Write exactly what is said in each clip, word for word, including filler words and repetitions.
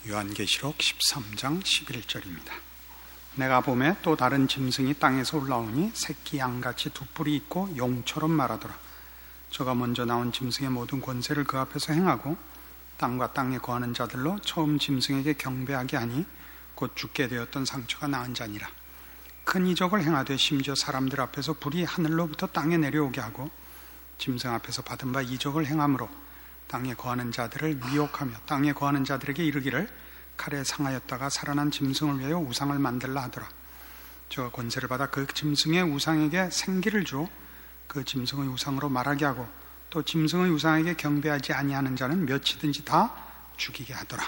요한계시록 십삼 장 십일 절입니다. 내가 보매 또 다른 짐승이 땅에서 올라오니 새끼 양같이 두 뿔이 있고 용처럼 말하더라. 저가 먼저 나온 짐승의 모든 권세를 그 앞에서 행하고 땅과 땅에 거하는 자들로 처음 짐승에게 경배하게 하니 곧 죽게 되었던 상처가 나은 자니라. 큰 이적을 행하되 심지어 사람들 앞에서 불이 하늘로부터 땅에 내려오게 하고 짐승 앞에서 받은 바 이적을 행함으로 땅에 거하는 자들을 미혹하며 땅에 거하는 자들에게 이르기를 칼에 상하였다가 살아난 짐승을 위하여 우상을 만들라 하더라. 저가 권세를 받아 그 짐승의 우상에게 생기를 주어 그 짐승의 우상으로 말하게 하고 또 짐승의 우상에게 경배하지 아니하는 자는 몇이든지 다 죽이게 하더라.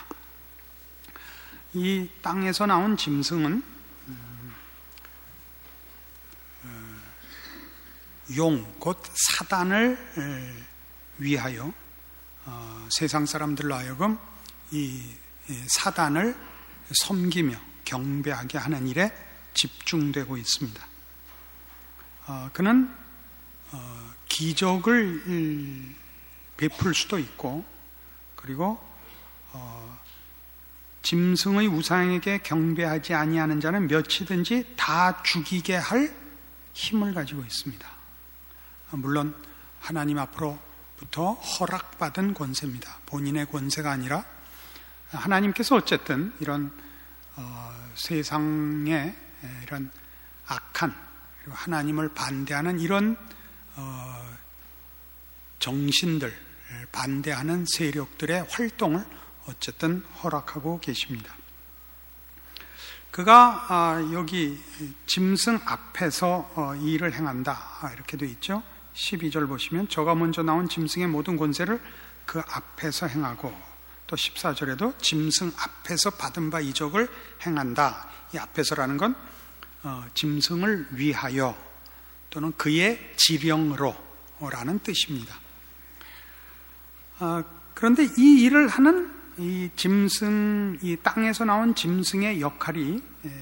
이 땅에서 나온 짐승은 용, 곧 사단을 위하여 어, 세상 사람들로 하여금 이 사단을 섬기며 경배하게 하는 일에 집중되고 있습니다. 어, 그는 어, 기적을 베풀 수도 있고, 그리고 어, 짐승의 우상에게 경배하지 아니하는 자는 몇이든지 다 죽이게 할 힘을 가지고 있습니다. 물론 하나님 앞으로부터 허락받은 권세입니다. 본인의 권세가 아니라 하나님께서 어쨌든 이런 어, 세상의 이런 악한, 그리고 하나님을 반대하는 이런 어, 정신들, 반대하는 세력들의 활동을 어쨌든 허락하고 계십니다. 그가 아, 여기 짐승 앞에서 어, 이 일을 행한다, 아, 이렇게 되어 있죠. 십이 절 보시면 저가 먼저 나온 짐승의 모든 권세를 그 앞에서 행하고, 또 십사 절에도 짐승 앞에서 받은 바 이적을 행한다. 이 앞에서라는 건 어, 짐승을 위하여 또는 그의 지령으로 라는 뜻입니다. 어, 그런데 이 일을 하는 이 짐승, 이 땅에서 나온 짐승의 역할이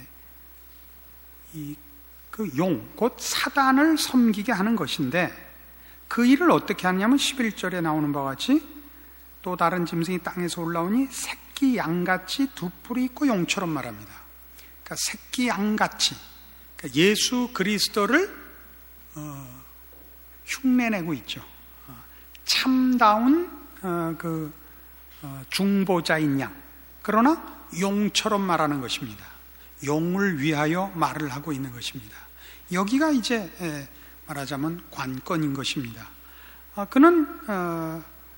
이 그 용, 곧 사단을 섬기게 하는 것인데, 그 일을 어떻게 하냐면 십일 절에 나오는 바와 같이 또 다른 짐승이 땅에서 올라오니 새끼 양같이 두 뿔이 있고 용처럼 말합니다. 그러니까 새끼 양같이, 그러니까 예수 그리스도를 어, 흉내내고 있죠. 어, 참다운 어, 그 어, 중보자인 양, 그러나 용처럼 말하는 것입니다. 용을 위하여 말을 하고 있는 것입니다. 여기가 이제 에, 말하자면 관건인 것입니다. 어, 그는 어,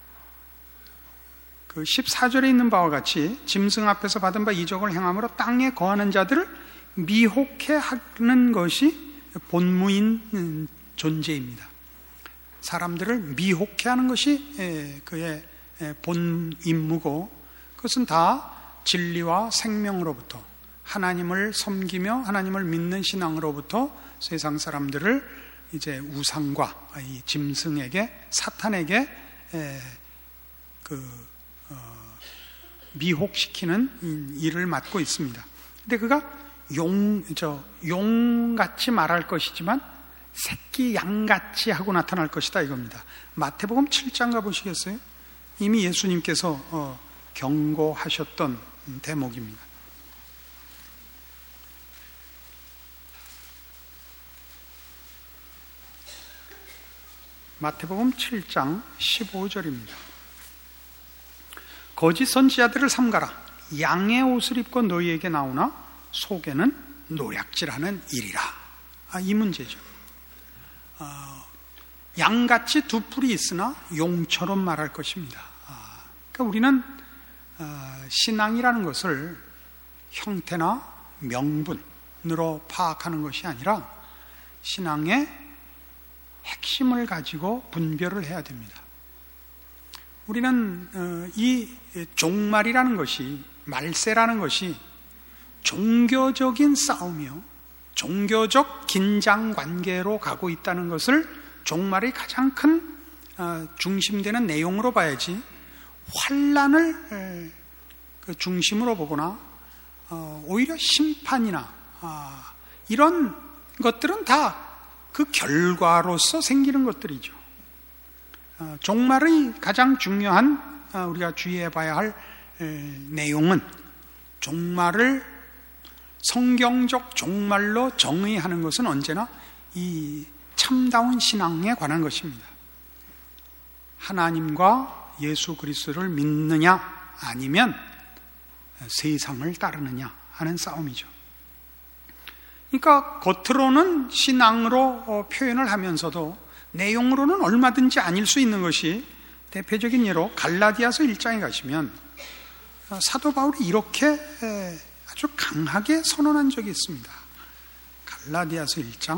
그 십사 절에 있는 바와 같이 짐승 앞에서 받은 바 이적을 행함으로 땅에 거하는 자들을 미혹해 하는 것이 본무인 존재입니다. 사람들을 미혹해 하는 것이 그의 본 임무고, 그것은 다 진리와 생명으로부터, 하나님을 섬기며 하나님을 믿는 신앙으로부터 세상 사람들을 이제 우상과 이 짐승에게, 사탄에게 그 어, 미혹시키는 일을 맡고 있습니다. 근데 그가 용, 저 용같이 말할 것이지만 새끼 양같이 하고 나타날 것이다, 이겁니다. 마태복음 칠 장 가보시겠어요? 이미 예수님께서 어, 경고하셨던 대목입니다. 마태복음 칠 장 십오 절입니다. 거짓 선지자들을 삼가라. 양의 옷을 입고 너희에게 나오나 속에는 노략질하는 일이라. 아, 이 문제죠. 어, 양같이 두 뿔이 있으나 용처럼 말할 것입니다. 아, 그러니까 우리는 어, 신앙이라는 것을 형태나 명분으로 파악하는 것이 아니라 신앙의 핵심을 가지고 분별을 해야 됩니다. 우리는 어, 이 종말이라는 것이, 말세라는 것이 종교적인 싸움이요, 종교적 긴장관계로 가고 있다는 것을 종말의 가장 큰 어, 중심되는 내용으로 봐야지, 환난을 그 중심으로 보거나 어, 오히려 심판이나 아, 이런 것들은 다 그 결과로서 생기는 것들이죠. 어, 종말의 가장 중요한 어, 우리가 주의해 봐야 할 에, 내용은 종말을 성경적 종말로 정의하는 것은 언제나 이 참다운 신앙에 관한 것입니다. 하나님과 예수 그리스도를 믿느냐 아니면 세상을 따르느냐 하는 싸움이죠. 그러니까 겉으로는 신앙으로 표현을 하면서도 내용으로는 얼마든지 아닐 수 있는 것이, 대표적인 예로 갈라디아서 일 장에 가시면 사도 바울이 이렇게 아주 강하게 선언한 적이 있습니다. 갈라디아서 일 장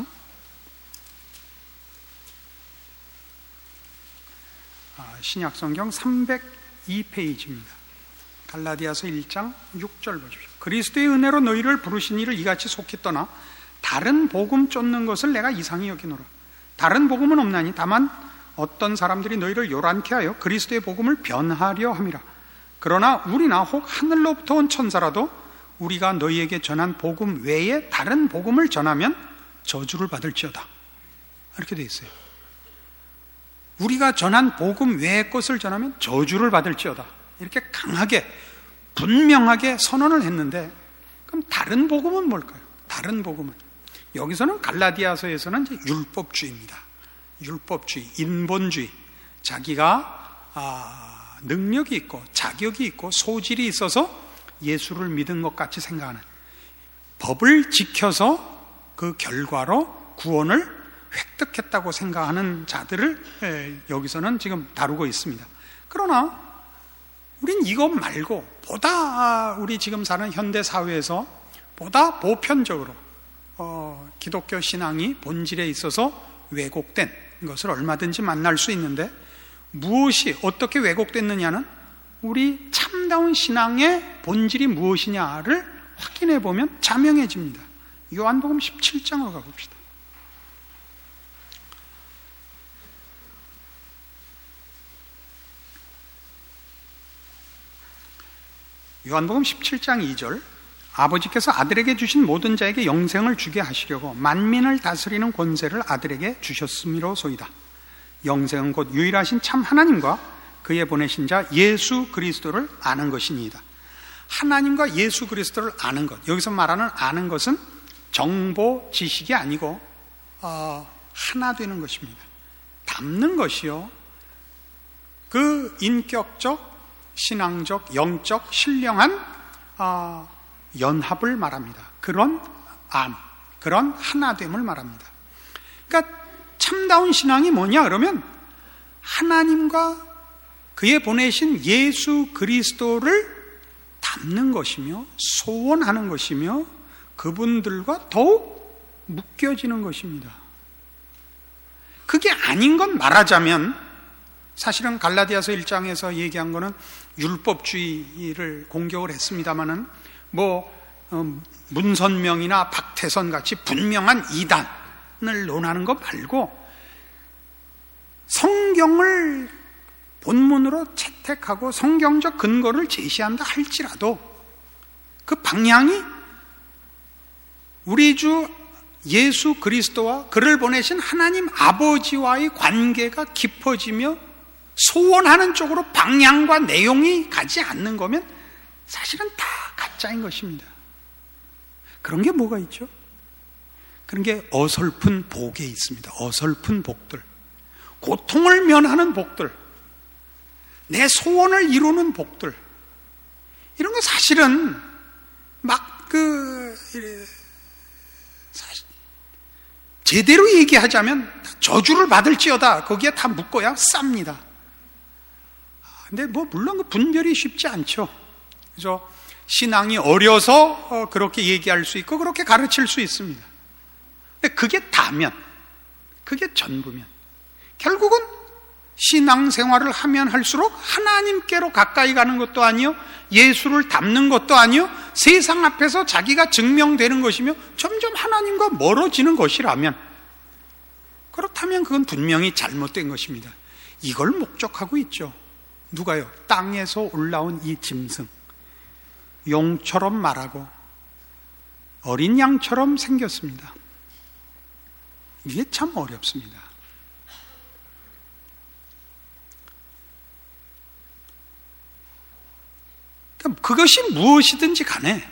신약성경 삼백이 페이지입니다. 갈라디아서 일 장 육 절 보십시오. 그리스도의 은혜로 너희를 부르신 이를 이같이 속히 떠나 다른 복음 쫓는 것을 내가 이상히 여기노라. 다른 복음은 없나니 다만 어떤 사람들이 너희를 요란케 하여 그리스도의 복음을 변하려 함이라. 그러나 우리나 혹 하늘로부터 온 천사라도 우리가 너희에게 전한 복음 외에 다른 복음을 전하면 저주를 받을지어다. 이렇게 되어 있어요. 우리가 전한 복음 외의 것을 전하면 저주를 받을지어다. 이렇게 강하게 분명하게 선언을 했는데, 그럼 다른 복음은 뭘까요? 다른 복음은 여기서는 갈라디아서에서는 이제 율법주의입니다. 율법주의, 인본주의. 자기가 아, 능력이 있고 자격이 있고 소질이 있어서 예수를 믿은 것 같이 생각하는, 법을 지켜서 그 결과로 구원을 획득했다고 생각하는 자들을 여기서는 지금 다루고 있습니다. 그러나 우린 이것 말고 보다 우리 지금 사는 현대 사회에서 보다 보편적으로 어, 기독교 신앙이 본질에 있어서 왜곡된 것을 얼마든지 만날 수 있는데, 무엇이 어떻게 왜곡됐느냐는 우리 참다운 신앙의 본질이 무엇이냐를 확인해 보면 자명해집니다. 요한복음 십칠 장으로 가봅시다. 요한복음 십칠 장 이 절, 아버지께서 아들에게 주신 모든 자에게 영생을 주게 하시려고 만민을 다스리는 권세를 아들에게 주셨음이로소이다. 영생은 곧 유일하신 참 하나님과 그의 보내신 자 예수 그리스도를 아는 것이니이다. 하나님과 예수 그리스도를 아는 것, 여기서 말하는 아는 것은 정보, 지식이 아니고 어, 하나 되는 것입니다. 닮는 것이요, 그 인격적, 신앙적, 영적, 신령한 어, 연합을 말합니다. 그런 암, 그런 하나됨을 말합니다. 그러니까 참다운 신앙이 뭐냐 그러면 하나님과 그의 보내신 예수 그리스도를 닮는 것이며 소원하는 것이며 그분들과 더욱 묶여지는 것입니다. 그게 아닌 건 말하자면, 사실은 갈라디아서 일 장에서 얘기한 거는 율법주의를 공격을 했습니다마는 뭐 어, 문선명이나 박태선 같이 분명한 이단을 논하는 것 말고 성경을 본문으로 채택하고 성경적 근거를 제시한다 할지라도 그 방향이 우리 주 예수 그리스도와 그를 보내신 하나님 아버지와의 관계가 깊어지며 소원하는 쪽으로 방향과 내용이 가지 않는 거면 사실은 다 가짜인 것입니다. 그런 게 뭐가 있죠? 그런 게 어설픈 복에 있습니다. 어설픈 복들, 고통을 면하는 복들, 내 소원을 이루는 복들, 이런 거 사실은 막 그 제대로 얘기하자면 저주를 받을지어다 거기에 다 묶어야 쌉니다. 근데 뭐 물론 그 분별이 쉽지 않죠. 그래서 신앙이 어려서 그렇게 얘기할 수 있고 그렇게 가르칠 수 있습니다. 근데 그게 다면, 그게 전부면 결국은 신앙생활을 하면 할수록 하나님께로 가까이 가는 것도 아니요, 예수를 닮는 것도 아니요, 세상 앞에서 자기가 증명되는 것이며 점점 하나님과 멀어지는 것이라면, 그렇다면 그건 분명히 잘못된 것입니다. 이걸 목적하고 있죠. 누가요? 땅에서 올라온 이 짐승, 용처럼 말하고 어린 양처럼 생겼습니다. 이게 참 어렵습니다. 그것이 무엇이든지 간에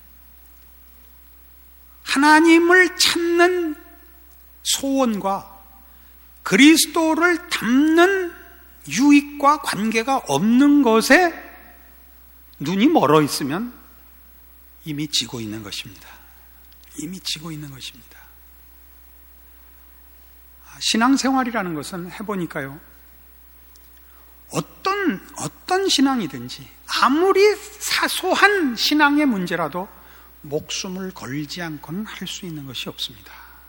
하나님을 찾는 소원과 그리스도를 닮는 유익과 관계가 없는 것에 눈이 멀어 있으면 이미 지고 있는 것입니다. 이미 지고 있는 것입니다. 신앙생활이라는 것은 해보니까요, 어떤 어떤 신앙이든지 아무리 사소한 신앙의 문제라도 목숨을 걸지 않고는 할 수 있는 것이 없습니다.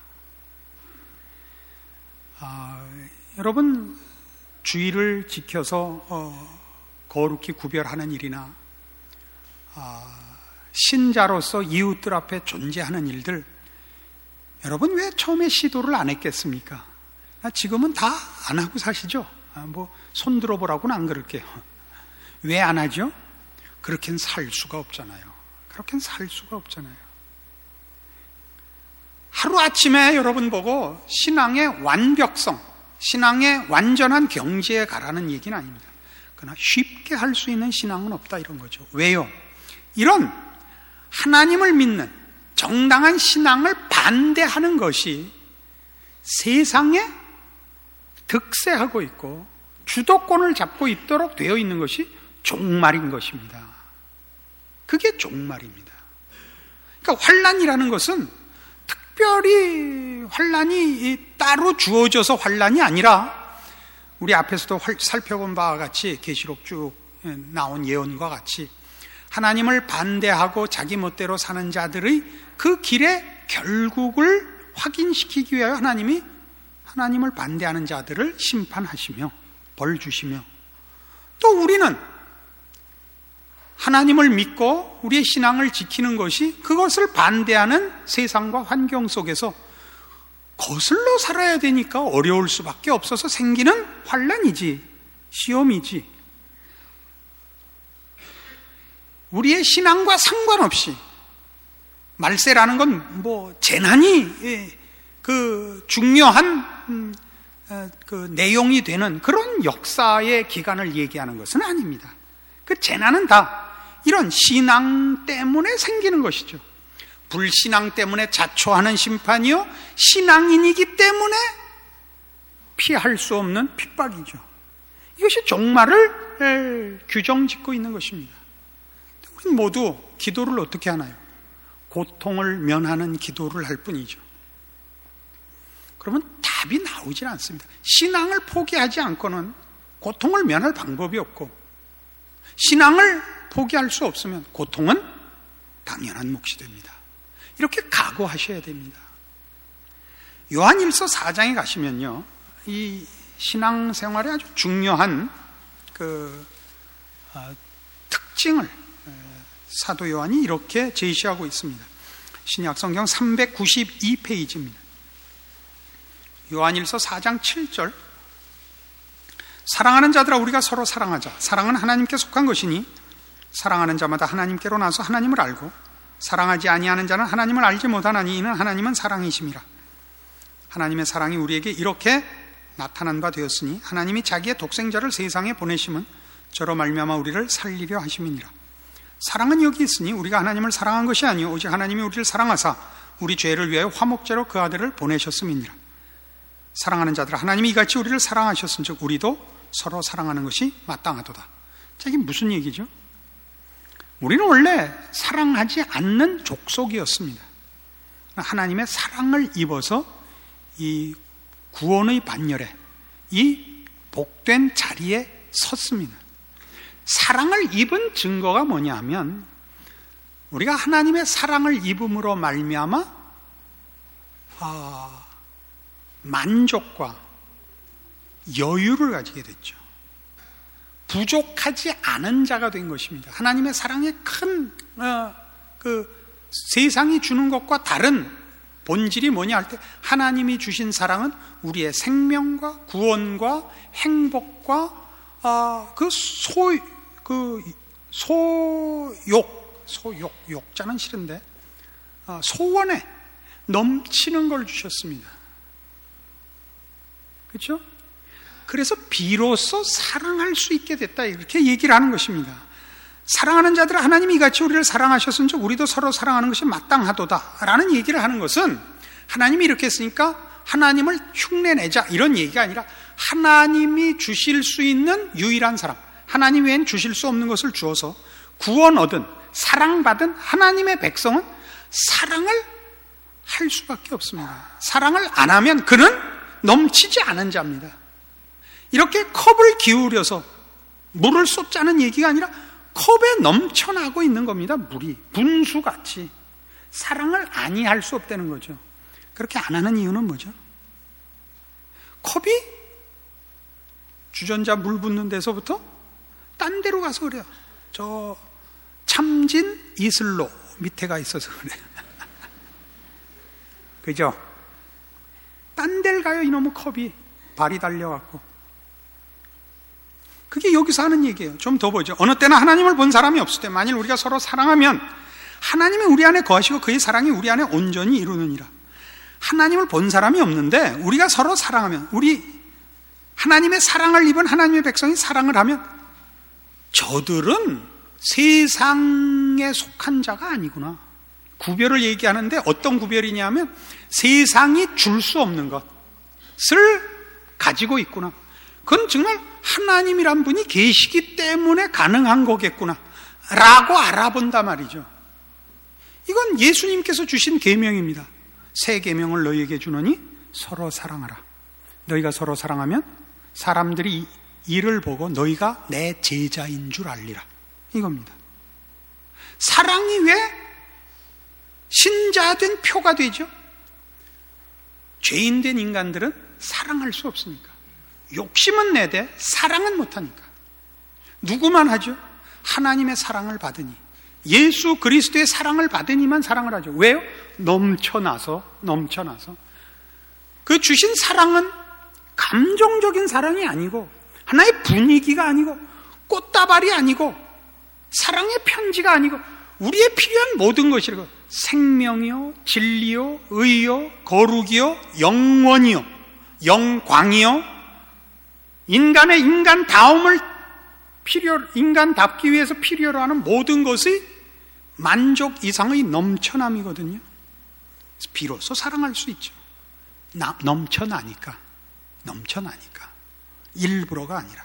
아, 여러분, 주의를 지켜서 어, 거룩히 구별하는 일이나 아, 신자로서 이웃들 앞에 존재하는 일들, 여러분 왜 처음에 시도를 안 했겠습니까? 지금은 다 안 하고 사시죠? 아, 뭐 손 들어보라고는 안 그럴게요. 왜 안 하죠? 그렇게는 살 수가 없잖아요. 그렇게는 살 수가 없잖아요. 하루아침에 여러분 보고 신앙의 완벽성, 신앙의 완전한 경지에 가라는 얘기는 아닙니다. 그러나 쉽게 할 수 있는 신앙은 없다, 이런 거죠. 왜요? 이런 하나님을 믿는 정당한 신앙을 반대하는 것이 세상에 득세하고 있고 주도권을 잡고 있도록 되어 있는 것이 종말인 것입니다. 그게 종말입니다. 그러니까 환난이라는 것은 특별히 환난이 따로 주어져서 환난이 아니라 우리 앞에서도 살펴본 바와 같이 계시록 쭉 나온 예언과 같이 하나님을 반대하고 자기 멋대로 사는 자들의 그 길의 결국을 확인시키기 위하여 하나님이 하나님을 반대하는 자들을 심판하시며 벌 주시며, 또 우리는 하나님을 믿고 우리의 신앙을 지키는 것이 그것을 반대하는 세상과 환경 속에서 거슬러 살아야 되니까 어려울 수밖에 없어서 생기는 환난이지, 시험이지, 우리의 신앙과 상관없이 말세라는 건 뭐 재난이 그 중요한 그 내용이 되는 그런 역사의 기간을 얘기하는 것은 아닙니다. 그 재난은 다 이런 신앙 때문에 생기는 것이죠. 불신앙 때문에 자초하는 심판이요, 신앙인이기 때문에 피할 수 없는 핍박이죠. 이것이 종말을 규정짓고 있는 것입니다. 우리는 모두 기도를 어떻게 하나요? 고통을 면하는 기도를 할 뿐이죠. 그러면 답이 나오질 않습니다. 신앙을 포기하지 않고는 고통을 면할 방법이 없고, 신앙을 포기할 수 없으면 고통은 당연한 몫이 됩니다. 이렇게 각오하셔야 됩니다. 요한일서 사 장에 가시면요, 이 신앙생활의 아주 중요한 그 어, 특징을 사도 요한이 이렇게 제시하고 있습니다. 신약성경 삼백구십이 페이지입니다. 요한일서 사 장 칠 절, 사랑하는 자들아 우리가 서로 사랑하자. 사랑은 하나님께 속한 것이니 사랑하는 자마다 하나님께로 나서 하나님을 알고 사랑하지 아니하는 자는 하나님을 알지 못하나니 이는 하나님은 사랑이심이라. 하나님의 사랑이 우리에게 이렇게 나타난 바 되었으니 하나님이 자기의 독생자를 세상에 보내심은 저로 말미암아 우리를 살리려 하심이니라. 사랑은 여기 있으니 우리가 하나님을 사랑한 것이 아니요 오직 하나님이 우리를 사랑하사 우리 죄를 위하여 화목제로 그 아들을 보내셨음이니라. 사랑하는 자들아 하나님이 이같이 우리를 사랑하셨은즉 우리도 서로 사랑하는 것이 마땅하도다. 자, 이게 무슨 얘기죠? 우리는 원래 사랑하지 않는 족속이었습니다. 하나님의 사랑을 입어서 이 구원의 반열에, 이 복된 자리에 섰습니다. 사랑을 입은 증거가 뭐냐 하면 우리가 하나님의 사랑을 입음으로 말미암아 아, 만족과 여유를 가지게 됐죠. 부족하지 않은 자가 된 것입니다. 하나님의 사랑의 큰 어, 그 세상이 주는 것과 다른 본질이 뭐냐 할 때 하나님이 주신 사랑은 우리의 생명과 구원과 행복과 어, 그 소, 그 소욕, 소욕, 욕자는 싫은데 어, 소원에 넘치는 걸 주셨습니다. 그렇죠? 그래서 비로소 사랑할 수 있게 됐다, 이렇게 얘기를 하는 것입니다. 사랑하는 자들아 하나님이 이같이 우리를 사랑하셨은즉 우리도 서로 사랑하는 것이 마땅하도다 라는 얘기를 하는 것은, 하나님이 이렇게 했으니까 하나님을 흉내내자 이런 얘기가 아니라, 하나님이 주실 수 있는 유일한 사람, 하나님 외엔 주실 수 없는 것을 주어서 구원 얻은, 사랑받은 하나님의 백성은 사랑을 할 수밖에 없습니다. 사랑을 안 하면 그는 넘치지 않은 자입니다. 이렇게 컵을 기울여서 물을 쏟자는 얘기가 아니라 컵에 넘쳐나고 있는 겁니다. 물이 분수같이. 사랑을 아니할 수 없다는 거죠. 그렇게 안 하는 이유는 뭐죠? 컵이 주전자 물 붓는 데서부터 딴 데로 가서 그래요. 저 참진 이슬로 밑에가 있어서 그래요. 그죠? 딴 데를 가요, 이놈의 컵이. 발이 달려갖고. 그게 여기서 하는 얘기예요. 좀 더 보죠. 어느 때나 하나님을 본 사람이 없을 때 만일 우리가 서로 사랑하면 하나님이 우리 안에 거하시고 그의 사랑이 우리 안에 온전히 이루느니라. 하나님을 본 사람이 없는데 우리가 서로 사랑하면, 우리 하나님의 사랑을 입은 하나님의 백성이 사랑을 하면, 저들은 세상에 속한 자가 아니구나. 구별을 얘기하는데 어떤 구별이냐면, 세상이 줄 수 없는 것을 가지고 있구나. 그건 정말 하나님이란 분이 계시기 때문에 가능한 거겠구나 라고 알아본단 말이죠. 이건 예수님께서 주신 계명입니다. 새 계명을 너희에게 주노니 서로 사랑하라. 너희가 서로 사랑하면 사람들이 이를 보고 너희가 내 제자인 줄 알리라, 이겁니다. 사랑이 왜 신자된 표가 되죠? 죄인된 인간들은 사랑할 수 없으니까. 욕심은 내되 사랑은 못하니까. 누구만 하죠? 하나님의 사랑을 받으니, 예수 그리스도의 사랑을 받으니만 사랑을 하죠. 왜요? 넘쳐나서 넘쳐나서. 그 주신 사랑은 감정적인 사랑이 아니고, 하나의 분위기가 아니고, 꽃다발이 아니고, 사랑의 편지가 아니고, 우리의 필요한 모든 것이라고. 생명이요, 진리요, 의요, 거룩이요, 영원이요, 영광이요, 인간의 인간다움을 필요, 인간답기 위해서 필요로 하는 모든 것이 만족 이상의 넘쳐남이거든요. 비로소 사랑할 수 있죠. 나, 넘쳐나니까. 넘쳐나니까. 일부러가 아니라.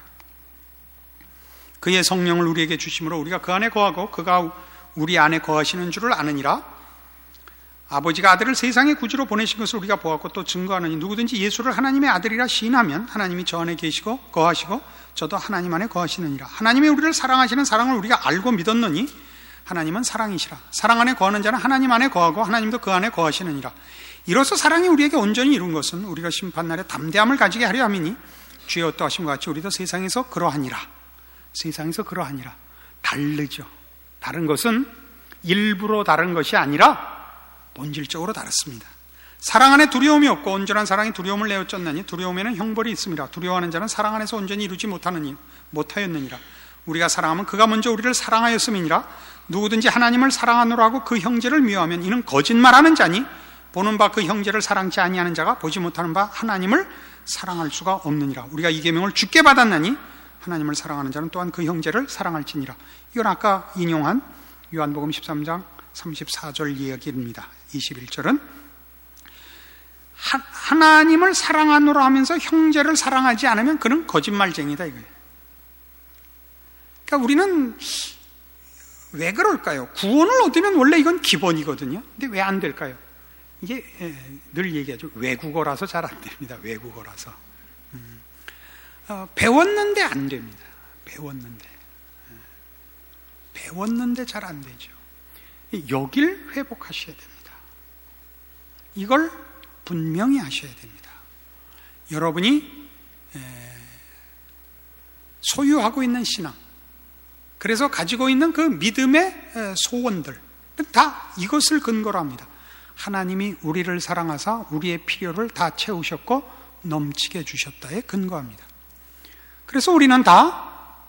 그의 성령을 우리에게 주심으로 우리가 그 안에 거하고 그가 우리 안에 거하시는 줄을 아느니라. 아버지가 아들을 세상의 구주로 보내신 것을 우리가 보았고 또 증거하느니, 누구든지 예수를 하나님의 아들이라 시인하면 하나님이 저 안에 계시고 거하시고 저도 하나님 안에 거하시느니라. 하나님이 우리를 사랑하시는 사랑을 우리가 알고 믿었느니 하나님은 사랑이시라. 사랑 안에 거하는 자는 하나님 안에 거하고 하나님도 그 안에 거하시느니라. 이로써 사랑이 우리에게 온전히 이룬 것은 우리가 심판날에 담대함을 가지게 하려 함이니, 주의 어떠하심과 같이 우리도 세상에서 그러하니라. 세상에서 그러하니라. 다르죠. 다른 것은 일부러 다른 것이 아니라 본질적으로 다릅니다. 사랑 안에 두려움이 없고 온전한 사랑이 두려움을 내어쫓나니 두려움에는 형벌이 있습니다. 두려워하는 자는 사랑 안에서 온전히 이루지 못하느니, 못하였느니라. 우리가 사랑하면 그가 먼저 우리를 사랑하였음이니라. 누구든지 하나님을 사랑하노라 하고 그 형제를 미워하면 이는 거짓말하는 자니, 보는 바 그 형제를 사랑치 아니하는 자가 보지 못하는 바 하나님을 사랑할 수가 없느니라. 우리가 이 계명을 주께 받았나니 하나님을 사랑하는 자는 또한 그 형제를 사랑할지니라. 이건 아까 인용한 요한복음 십삼 장 삼십사 절 이야기입니다. 이십일 절은 하, 하나님을 사랑하노라 하면서 형제를 사랑하지 않으면 그는 거짓말쟁이다, 이거예요. 그러니까 우리는 왜 그럴까요? 구원을 얻으면 원래 이건 기본이거든요. 근데 왜 안 될까요? 이게 늘 얘기하죠. 외국어라서 잘 안 됩니다. 외국어라서. 음. 어, 배웠는데 안 됩니다. 배웠는데. 배웠는데 잘 안 되죠. 여길 회복하셔야 됩니다. 이걸 분명히 하셔야 됩니다. 여러분이 소유하고 있는 신앙, 그래서 가지고 있는 그 믿음의 소원들 다 이것을 근거로 합니다. 하나님이 우리를 사랑하사 우리의 필요를 다 채우셨고 넘치게 주셨다에 근거합니다. 그래서 우리는 다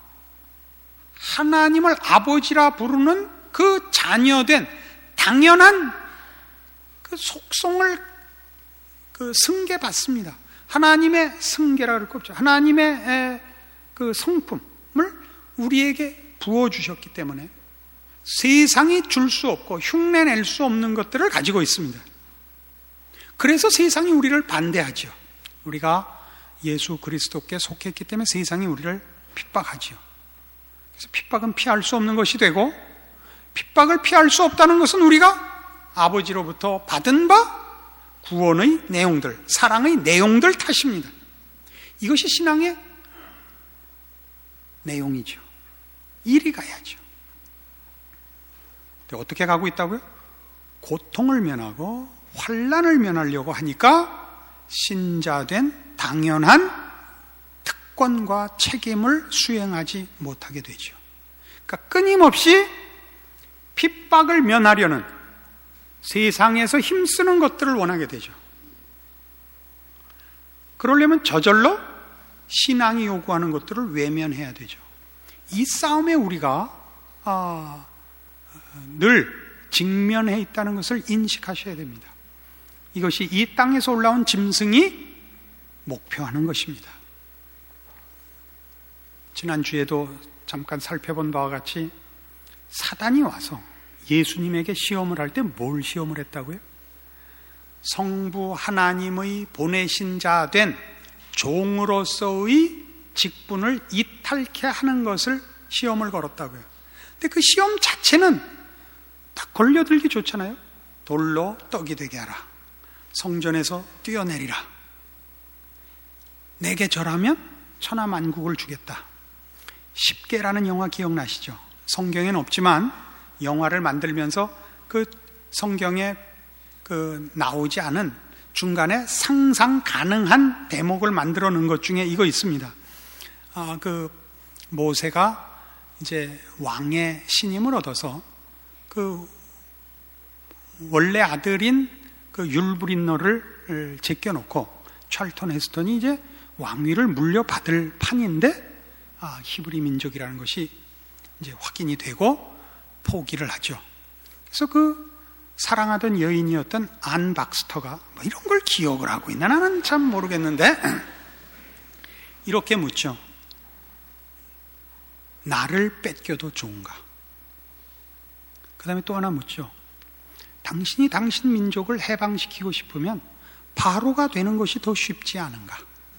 하나님을 아버지라 부르는 그 자녀된 당연한 그 속성을 그 승계받습니다. 하나님의 승계라 그럴 거 없죠. 하나님의 그 성품을 우리에게 부어주셨기 때문에 세상이 줄 수 없고 흉내낼 수 없는 것들을 가지고 있습니다. 그래서 세상이 우리를 반대하죠. 우리가 예수 그리스도께 속했기 때문에 세상이 우리를 핍박하죠. 그래서 핍박은 피할 수 없는 것이 되고, 핍박을 피할 수 없다는 것은 우리가 아버지로부터 받은 바 구원의 내용들, 사랑의 내용들 탓입니다. 이것이 신앙의 내용이죠. 이리 가야죠. 어떻게 가고 있다고요? 고통을 면하고 환난을 면하려고 하니까 신자된 당연한 특권과 책임을 수행하지 못하게 되죠. 그러니까 끊임없이 핍박을 면하려는, 세상에서 힘쓰는 것들을 원하게 되죠. 그러려면 저절로 신앙이 요구하는 것들을 외면해야 되죠. 이 싸움에 우리가 아, 늘 직면해 있다는 것을 인식하셔야 됩니다. 이것이 이 땅에서 올라온 짐승이 목표하는 것입니다. 지난주에도 잠깐 살펴본 바와 같이 사단이 와서 예수님에게 시험을 할 때 뭘 시험을 했다고요? 성부 하나님의 보내신 자 된 종으로서의 직분을 이탈케 하는 것을 시험을 걸었다고요. 근데 그 시험 자체는 딱 걸려들기 좋잖아요. 돌로 떡이 되게 하라. 성전에서 뛰어내리라. 내게 절하면 천하만국을 주겠다. 십계라는 영화 기억나시죠? 성경에는 없지만 영화를 만들면서 그 성경에 그 나오지 않은 중간에 상상 가능한 대목을 만들어 놓은 것 중에 이거 있습니다. 아, 그 모세가 이제 왕의 신임을 얻어서 그 원래 아들인 그 율브린너를 제껴놓고 찰턴 헤스턴이 이제 왕위를 물려받을 판인데, 아, 히브리 민족이라는 것이 이제 확인이 되고 포기를 하죠. 그래서 그 사랑하던 여인이었던 안 박스터가 뭐 이런 걸 기억을 하고 있나 나는 참 모르겠는데 이렇게 묻죠. 나를 뺏겨도 좋은가? 그 다음에 또 하나 묻죠. 당신이 당신 민족을 해방시키고 싶으면 바로가 되는 것이 더 쉽지 않은가?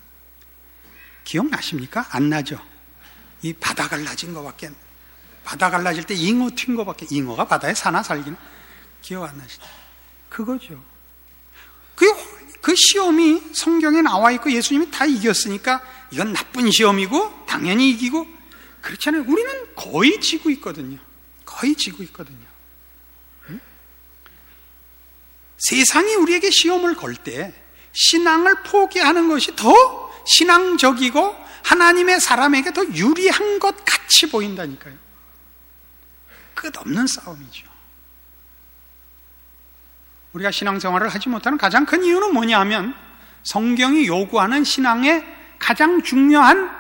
기억나십니까? 안 나죠? 이 바다 갈라진 것밖에, 바다 갈라질 때 잉어 튄 것밖에, 잉어가 바다에 사나 살기는? 기억 안 나시죠? 그거죠. 그, 그 시험이 성경에 나와 있고 예수님이 다 이겼으니까 이건 나쁜 시험이고 당연히 이기고, 그렇잖아요. 우리는 거의 지고 있거든요. 거의 지고 있거든요. 응? 세상이 우리에게 시험을 걸 때 신앙을 포기하는 것이 더 신앙적이고 하나님의 사람에게 더 유리한 것 같이 보인다니까요. 끝없는 싸움이죠. 우리가 신앙생활을 하지 못하는 가장 큰 이유는 뭐냐 하면 성경이 요구하는 신앙의 가장 중요한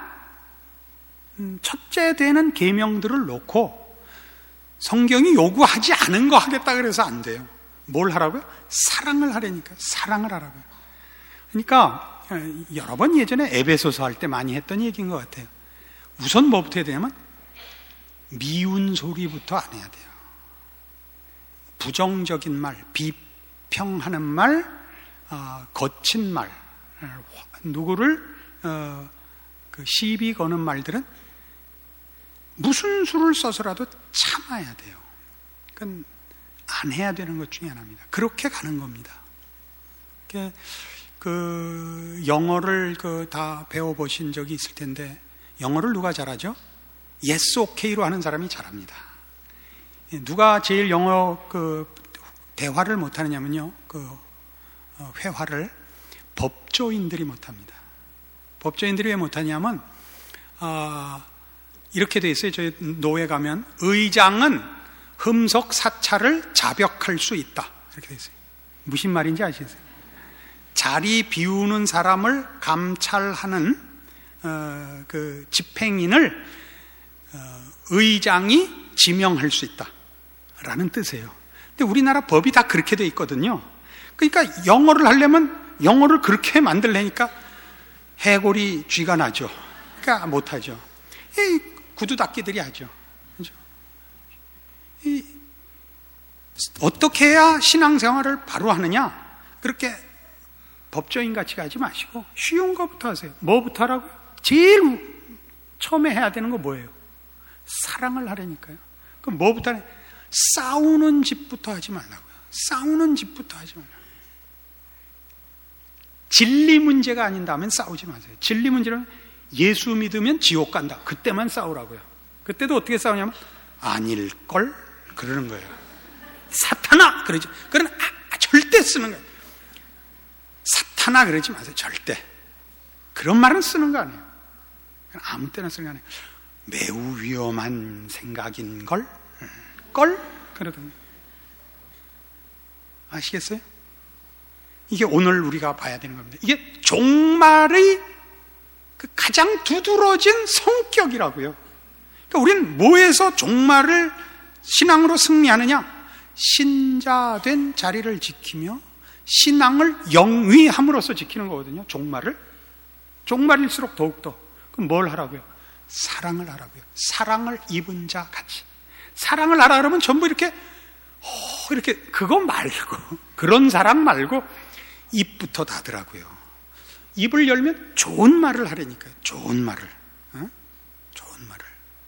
첫째 되는 계명들을 놓고 성경이 요구하지 않은 거 하겠다 그래서 안 돼요. 뭘 하라고요? 사랑을 하라니까요. 사랑을 하라고요. 그러니까 여러 번 예전에 에베소서 할 때 많이 했던 얘기인 것 같아요. 우선 뭐부터 해야 되냐면 미운 소리부터 안 해야 돼요. 부정적인 말, 비평하는 말, 어, 거친 말, 누구를 어, 그 시비 거는 말들은 무슨 수를 써서라도 참아야 돼요. 그건 안 해야 되는 것 중에 하나입니다. 그렇게 가는 겁니다. 그 영어를 그 다 배워보신 적이 있을 텐데 영어를 누가 잘하죠? yes, okay로 하는 사람이 잘합니다. 누가 제일 영어 그 대화를 못하느냐면요, 그 회화를 법조인들이 못합니다. 법조인들이 왜 못하냐면 아, 이렇게 돼 있어요. 저희 노예 가면 의장은 흠석 사찰을 자벽할 수 있다 이렇게 돼 있어요. 무슨 말인지 아시겠어요? 자리 비우는 사람을 감찰하는 어, 그 집행인을 어, 의장이 지명할 수 있다라는 뜻이에요. 근데 우리나라 법이 다 그렇게 돼 있거든요. 그러니까 영어를 하려면 영어를 그렇게 만들려니까 해골이 쥐가 나죠. 그러니까 못하죠. 이 구두 닦기들이 하죠. 이, 어떻게 해야 신앙생활을 바로 하느냐? 그렇게 법조인 같이 가지 마시고 쉬운 것부터 하세요. 뭐부터 하라고요? 제일 처음에 해야 되는 거 뭐예요? 사랑을 하라니까요. 그럼 뭐부터 하냐? 싸우는 집부터 하지 말라고요. 싸우는 집부터 하지 말라고요. 진리 문제가 아닌다면 싸우지 마세요. 진리 문제는 예수 믿으면 지옥 간다. 그때만 싸우라고요. 그때도 어떻게 싸우냐면 아닐걸? 그러는 거예요. 사탄아! 그러지. 그건 아, 절대 쓰는 거예요. 사탄아! 그러지 마세요. 절대. 그런 말은 쓰는 거 아니에요. 아무 때나 쓰는 거 아니에요. 매우 위험한 생각인걸? 걸? 그러더니. 아시겠어요? 이게 오늘 우리가 봐야 되는 겁니다. 이게 종말의 그 가장 두드러진 성격이라고요. 그러니까 우리는 뭐에서 종말을 신앙으로 승리하느냐? 신자된 자리를 지키며 신앙을 영위함으로써 지키는 거거든요. 종말을. 종말일수록 더욱더. 그럼 뭘 하라고요? 사랑을 하라고요. 사랑을 입은 자 같이. 사랑을 하라 그러면 전부 이렇게 어, 이렇게 그거 말고 그런 사랑 말고 입부터 닫으라고요. 입을 열면 좋은 말을 하라니까요. 좋은 말을. 어? 좋은 말을.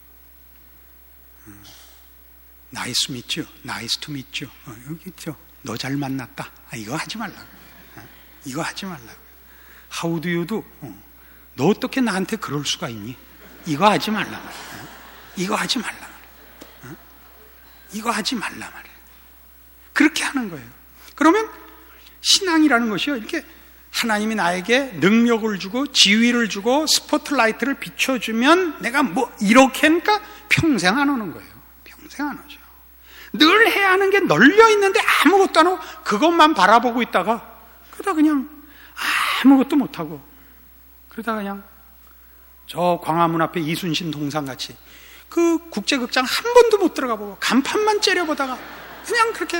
음. 나이스 미츠, 나이스 투 미츠. 어, 여기 있죠. 너 잘 만났다. 아, 이거 하지 말라고. 어? 이거 하지 말라고. How do you do? 어. 너 어떻게 나한테 그럴 수가 있니? 이거 하지 말라 말이야. 어? 이거 하지 말라 말이야. 어? 이거 하지 말라 말이야. 그렇게 하는 거예요. 그러면 신앙이라는 것이요, 이렇게 하나님이 나에게 능력을 주고 지위를 주고 스포트라이트를 비춰주면 내가 뭐 이렇게 하니까 평생 안 오는 거예요. 평생 안 오죠. 늘 해야 하는 게 널려 있는데 아무것도 안 하고 그것만 바라보고 있다가 그러다 그냥 아무것도 못하고 그러다 그냥 저 광화문 앞에 이순신 동상같이 그 국제극장 한 번도 못 들어가 보고 간판만 째려보다가 그냥 그렇게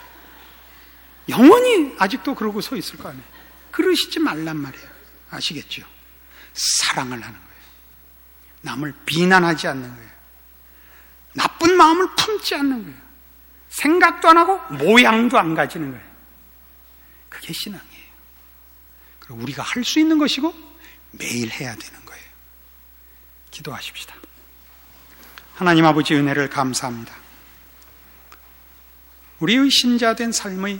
영원히 아직도 그러고 서 있을 거 아니에요. 그러시지 말란 말이에요. 아시겠죠? 사랑을 하는 거예요. 남을 비난하지 않는 거예요. 나쁜 마음을 품지 않는 거예요. 생각도 안 하고 모양도 안 가지는 거예요. 그게 신앙이에요. 그리고 우리가 할 수 있는 것이고 매일 해야 되는 거예요. 기도하십시다. 하나님 아버지 은혜를 감사합니다. 우리의 신자된 삶의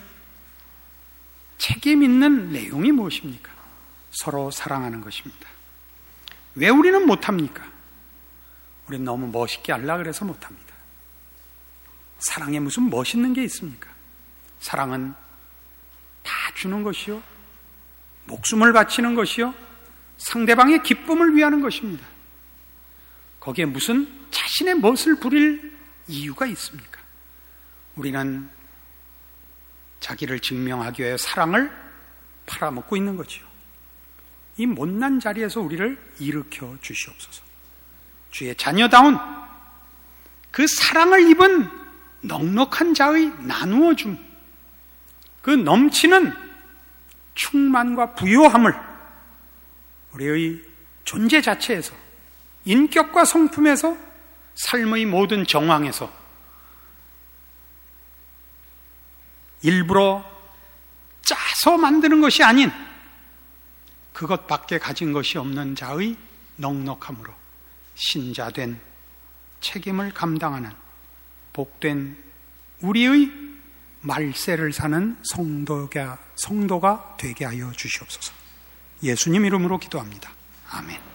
책임 있는 내용이 무엇입니까? 서로 사랑하는 것입니다. 왜 우리는 못합니까? 우리는 너무 멋있게 하려고 그래서 못합니다. 사랑에 무슨 멋있는 게 있습니까? 사랑은 다 주는 것이요, 목숨을 바치는 것이요, 상대방의 기쁨을 위하는 것입니다. 거기에 무슨 자신의 멋을 부릴 이유가 있습니까? 우리는 자기를 증명하기 위해 사랑을 팔아먹고 있는 거지요. 이 못난 자리에서 우리를 일으켜 주시옵소서. 주의 자녀다운 그 사랑을 입은 넉넉한 자의 나누어 줌, 그 넘치는 충만과 부요함을 우리의 존재 자체에서, 인격과 성품에서, 삶의 모든 정황에서 일부러 짜서 만드는 것이 아닌 그것밖에 가진 것이 없는 자의 넉넉함으로 신자된 책임을 감당하는 복된 우리의 말세를 사는 성도가, 성도가 되게 하여 주시옵소서. 예수님 이름으로 기도합니다. 아멘.